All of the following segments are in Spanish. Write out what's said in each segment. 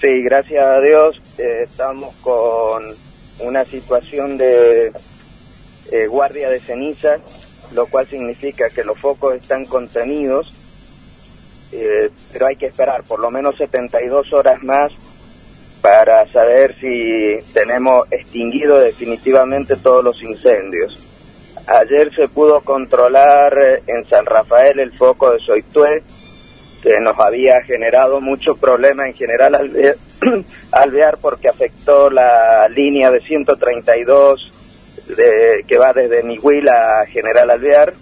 Sí, gracias a Dios estamos con una situación de guardia de ceniza, lo cual significa que los focos están contenidos, pero hay que esperar por lo menos 72 horas más para saber si tenemos extinguido definitivamente todos los incendios. Ayer se pudo controlar en San Rafael el foco de Soitué, que nos había generado mucho problema en General Alvear porque afectó la línea de 132 que va desde Nihuil a General Alvear,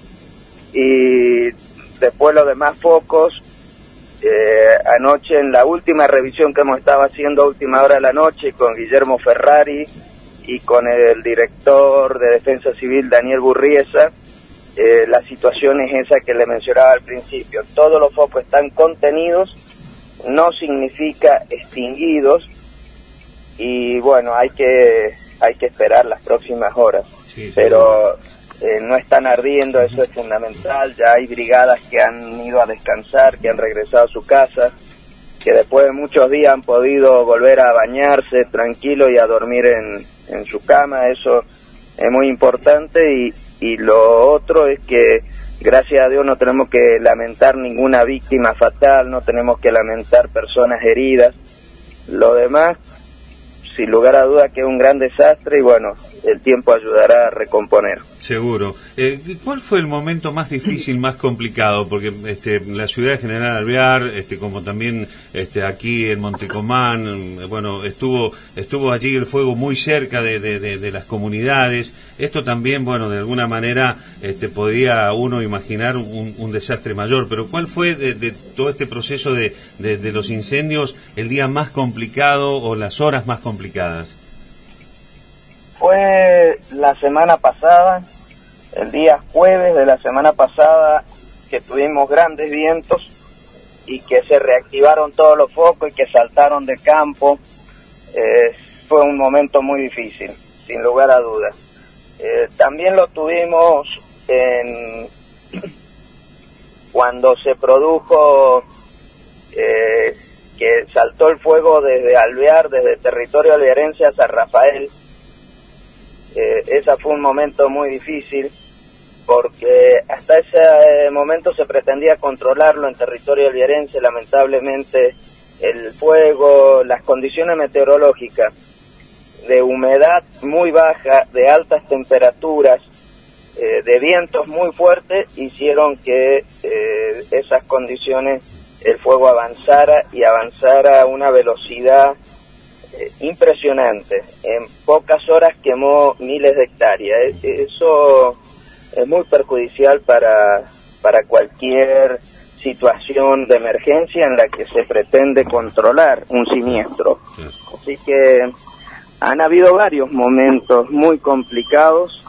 y después los demás focos, anoche en la última revisión que hemos estado haciendo a última hora de la noche con Guillermo Ferrari y con el director de Defensa Civil Daniel Burriesa, la situación es esa que le mencionaba al principio. Todos los focos están contenidos, no significa extinguidos, y bueno, hay que esperar las próximas horas. Sí, pero no están ardiendo, eso es fundamental. Ya hay brigadas que han ido a descansar, que han regresado a su casa, que después de muchos días han podido volver a bañarse tranquilo y a dormir en su cama. Eso es muy importante, y lo otro es que gracias a Dios no tenemos que lamentar ninguna víctima fatal, no tenemos que lamentar personas heridas. Lo demás, sin lugar a dudas, que es un gran desastre, y bueno, el tiempo ayudará a recomponer. Seguro. ¿Cuál fue el momento más difícil, más complicado? Porque la ciudad de General Alvear, como también aquí en Montecomán, bueno, estuvo allí el fuego muy cerca de las comunidades. Esto también, bueno, de alguna manera podía uno imaginar un desastre mayor. Pero ¿cuál fue de todo este proceso de los incendios el día más complicado o las horas más complicadas? Fue la semana pasada, el día jueves de la semana pasada, que tuvimos grandes vientos y que se reactivaron todos los focos y que saltaron de campo. Fue un momento muy difícil, sin lugar a dudas. También lo tuvimos cuando se produjo que saltó el fuego desde Alvear, desde el territorio alvearense a San Rafael. Ese fue un momento muy difícil porque hasta ese momento se pretendía controlarlo en territorio alvearense. Lamentablemente el fuego, las condiciones meteorológicas de humedad muy baja, de altas temperaturas, de vientos muy fuertes, hicieron que esas condiciones, el fuego avanzara a una velocidad impresionante. En pocas horas quemó miles de hectáreas. Eso es muy perjudicial para cualquier situación de emergencia en la que se pretende controlar un siniestro. Así que han habido varios momentos muy complicados,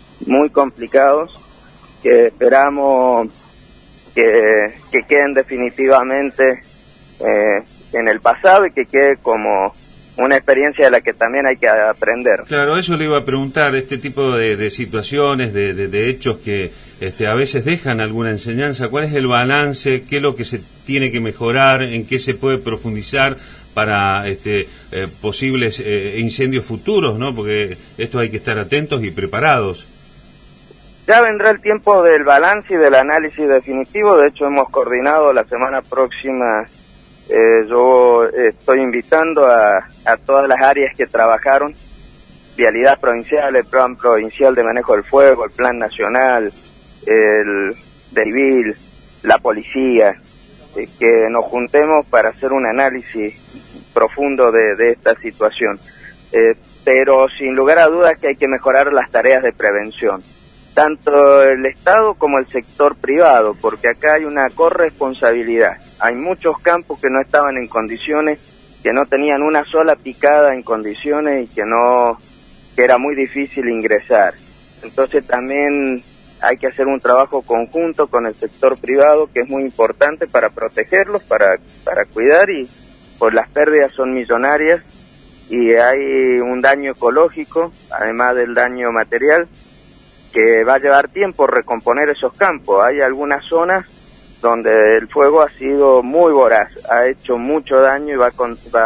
que esperamos que queden definitivamente en el pasado, y que quede como una experiencia de la que también hay que aprender. Claro, eso le iba a preguntar, este tipo de situaciones, de hechos que a veces dejan alguna enseñanza. ¿Cuál es el balance? ¿Qué es lo que se tiene que mejorar? ¿En qué se puede profundizar para posibles incendios futuros, ¿no? Porque esto hay que estar atentos y preparados. Ya vendrá el tiempo del balance y del análisis definitivo. De hecho, hemos coordinado la semana próxima. Yo estoy invitando a todas las áreas que trabajaron, Vialidad Provincial, el Plan Provincial de Manejo del Fuego, el Plan Nacional, el DEIVIL, la Policía, que nos juntemos para hacer un análisis profundo de esta situación. Pero sin lugar a dudas que hay que mejorar las tareas de prevención, tanto el Estado como el sector privado, porque acá hay una corresponsabilidad. Hay muchos campos que no estaban en condiciones, que no tenían una sola picada en condiciones y que era muy difícil ingresar. Entonces también hay que hacer un trabajo conjunto con el sector privado, que es muy importante para protegerlos, para cuidar, y pues las pérdidas son millonarias y hay un daño ecológico, además del daño material, que va a llevar tiempo recomponer esos campos. Hay algunas zonas donde el fuego ha sido muy voraz, ha hecho mucho daño y va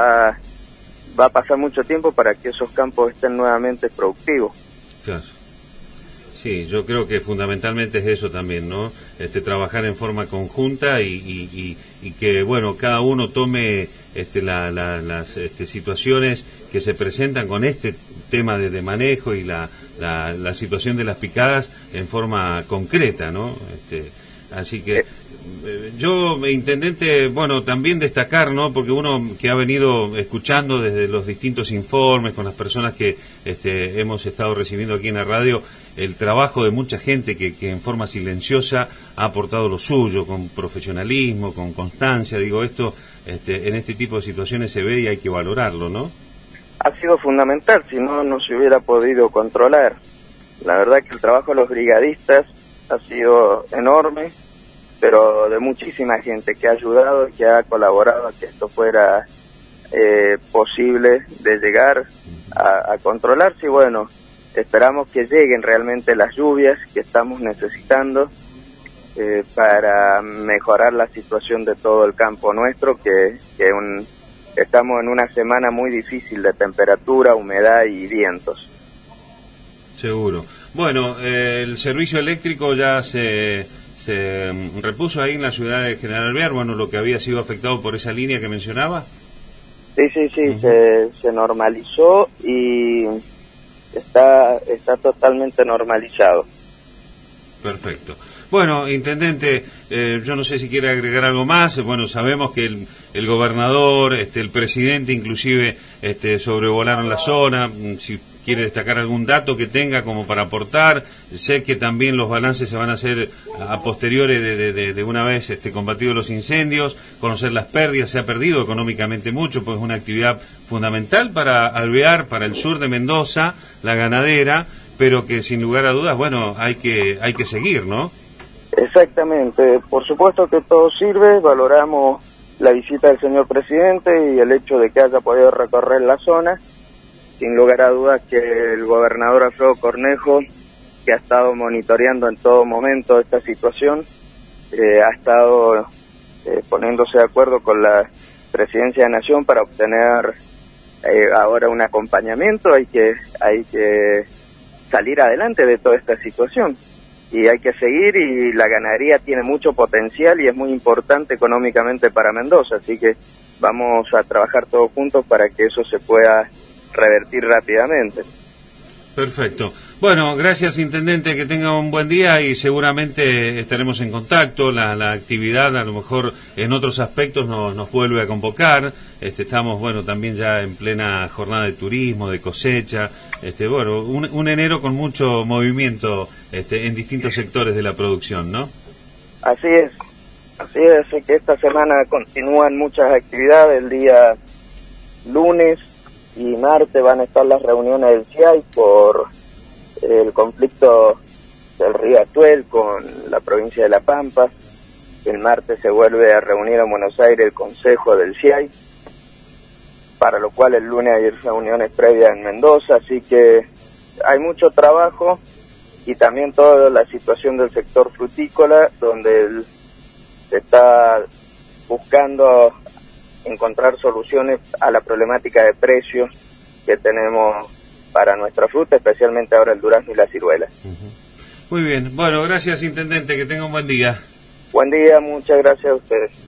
a pasar mucho tiempo para que esos campos estén nuevamente productivos. Claro. Sí, yo creo que fundamentalmente es eso también, ¿no? Trabajar en forma conjunta y que, bueno, cada uno tome las situaciones que se presentan con este tema de manejo y la situación de las picadas en forma concreta, ¿no? Así que yo, intendente, bueno, también destacar, ¿no? Porque uno que ha venido escuchando desde los distintos informes con las personas que hemos estado recibiendo aquí en la radio, el trabajo de mucha gente que en forma silenciosa ha aportado lo suyo, con profesionalismo, con constancia. Digo, esto en este tipo de situaciones se ve y hay que valorarlo, ¿no? Ha sido fundamental, si no, no se hubiera podido controlar. La verdad que el trabajo de los brigadistas ha sido enorme, pero de muchísima gente que ha ayudado y que ha colaborado a que esto fuera posible de llegar a controlarse. Y bueno, esperamos que lleguen realmente las lluvias que estamos necesitando para mejorar la situación de todo el campo nuestro, que estamos en una semana muy difícil de temperatura, humedad y vientos. Seguro. Bueno, el servicio eléctrico ya se repuso ahí en la ciudad de General Alvear, bueno, lo que había sido afectado por esa línea que mencionaba. Sí, se normalizó y está totalmente normalizado. Perfecto. Bueno, intendente, yo no sé si quiere agregar algo más. Bueno, sabemos que el gobernador, el presidente inclusive sobrevolaron la zona. Si quiere destacar algún dato que tenga como para aportar. Sé que también los balances se van a hacer a posteriores de una vez combatidos los incendios, conocer las pérdidas. Se ha perdido económicamente mucho, pues es una actividad fundamental para Alvear, para el sur de Mendoza, la ganadera, pero que sin lugar a dudas, bueno, hay que seguir, ¿no? Exactamente, por supuesto que todo sirve, valoramos la visita del señor presidente y el hecho de que haya podido recorrer la zona. Sin lugar a dudas que el gobernador Alfredo Cornejo, que ha estado monitoreando en todo momento esta situación, ha estado poniéndose de acuerdo con la Presidencia de la Nación para obtener ahora un acompañamiento. Hay que salir adelante de toda esta situación y hay que seguir, y la ganadería tiene mucho potencial y es muy importante económicamente para Mendoza, así que vamos a trabajar todos juntos para que eso se pueda revertir rápidamente. Perfecto. Bueno, gracias, intendente, que tenga un buen día y seguramente estaremos en contacto. La actividad a lo mejor en otros aspectos nos vuelve a convocar. Estamos, bueno, también ya en plena jornada de turismo, de cosecha. Bueno, un enero con mucho movimiento en distintos sectores de la producción, ¿no? Así es que esta semana continúan muchas actividades. El día lunes y martes van a estar las reuniones del CIAI por el conflicto del río Atuel con la provincia de La Pampa. El martes se vuelve a reunir en Buenos Aires el consejo del CIAI, para lo cual el lunes hay reuniones previas en Mendoza, así que hay mucho trabajo, y también toda la situación del sector frutícola, donde se está buscando encontrar soluciones a la problemática de precios que tenemos para nuestra fruta, especialmente ahora el durazno y la ciruela. Muy bien, bueno, gracias, intendente, que tenga un buen día. Buen día, muchas gracias a ustedes.